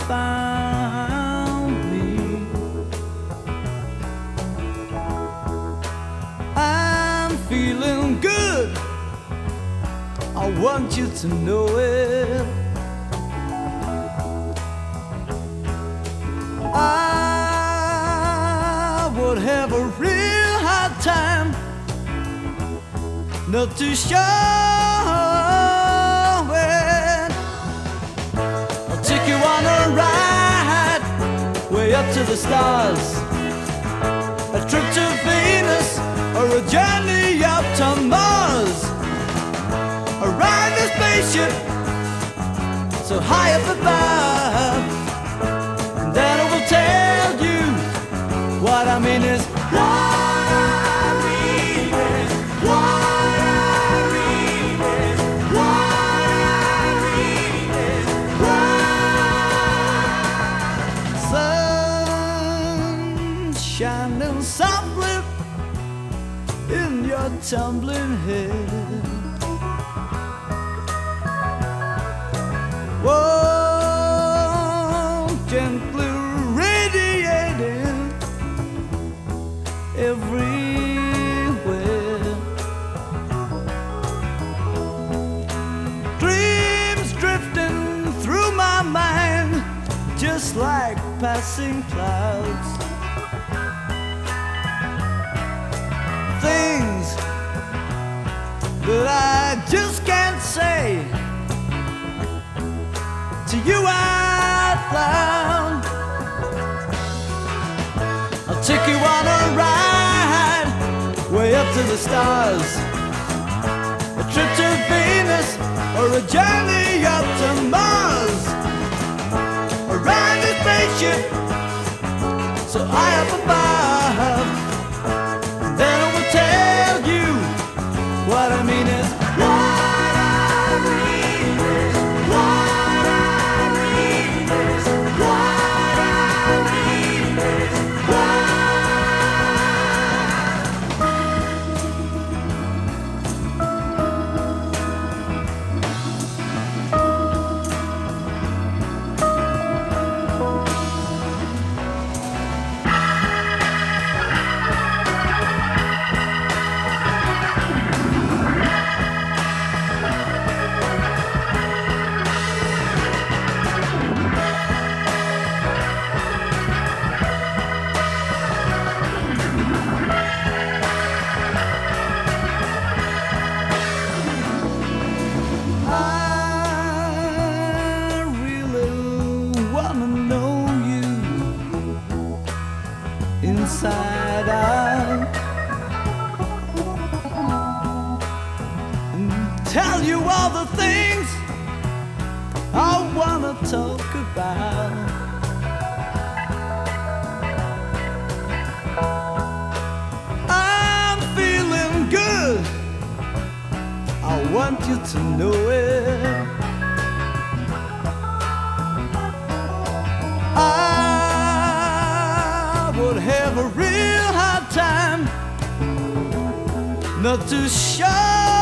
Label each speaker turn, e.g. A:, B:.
A: found me. I'm feeling good, I want you to know it. I would have a real hard time not to show it. I'll take you on a ride way up to the stars, a trip to Venus or a journey up to Mars. A ride in a spaceship so high up above, and then I will tell you what I mean is shining softly in your tumbling head. Whoa, gently radiating everywhere. Dreams drifting through my mind, just like passing clouds. Things that I just can't say to you out loud. I'll take you on a ride way up to the stars, a trip to Venus or a journey up to Mars. A ride in a spaceship so high up above, then I will tell you what I mean is inside out and tell you all the things I wanna talk about. I'm feeling good, I want you to know it. I would have a real hard time not to show